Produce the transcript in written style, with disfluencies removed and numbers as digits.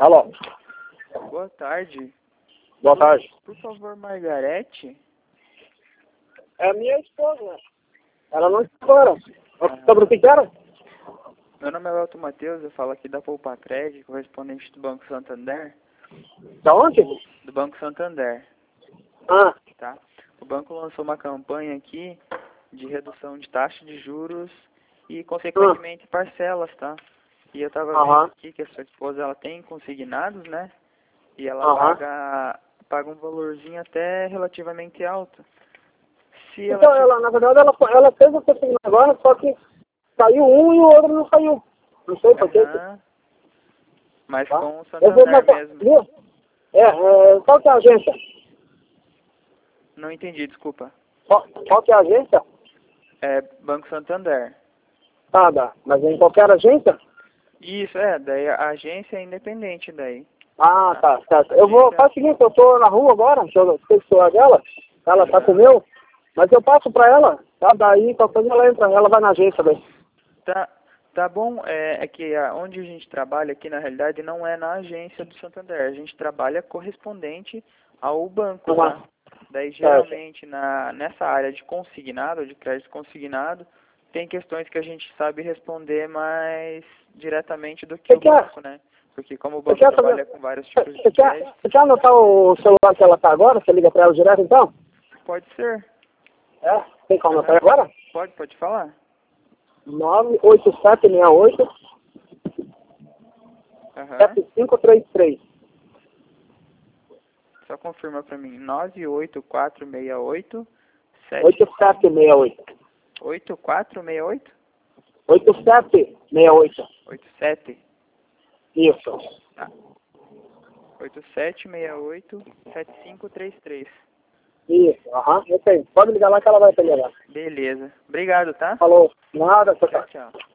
Alô, Boa tarde. boa tarde. Por favor, Margarete? É a minha esposa, né? Ela não está agora. Sobre o que era? Meu nome é Elton Matheus, eu falo aqui da Poupa Crédito, correspondente do Banco Santander. Da onde? Do Banco Santander, Ah, tá? O banco lançou uma campanha aqui de redução de taxa de juros e, consequentemente, parcelas, tá? E eu tava vendo aqui que a sua esposa, ela tem consignados, né? E ela paga um valorzinho até relativamente alto. Se ela então ela, na verdade, ela fez o consignado agora, só que saiu um e o outro não saiu. Não sei por quê. Mas Tá? com o Eu vou Santander mesmo. viu? Qual que é a agência? Não entendi, desculpa. Qual que é a agência? É Banco Santander. Ah, mas em qualquer agência? Isso, daí a agência é independente daí. Ah, tá, certo. Eu vou, faz o seguinte, eu tô na rua agora, deixa eu sei o celular dela, ela tá com o meu, mas eu passo pra ela, tá? Daí qualquer coisa ela entra, ela vai na agência daí. Tá bom, é que onde a gente trabalha aqui, na realidade, não é na agência do Santander. A gente trabalha correspondente ao banco, tá? Daí, geralmente, nessa área de consignado, de crédito consignado, tem questões que a gente sabe responder mais diretamente do que o banco, né? Porque como o banco trabalha com vários tipos de crédito... Você quer anotar o celular que ela tá agora? Você liga pra ela direto então? Pode ser. Tem como anotar agora? Pode falar. 98768 7533. Só confirma pra mim. 98468 8768. 8468? 8768. 87. Isso. Tá. 8768-7533. Isso, eu tenho. Pode ligar lá que ela vai pegar lá. Beleza. Obrigado, tá? Falou. Nada, tchau. Tchau.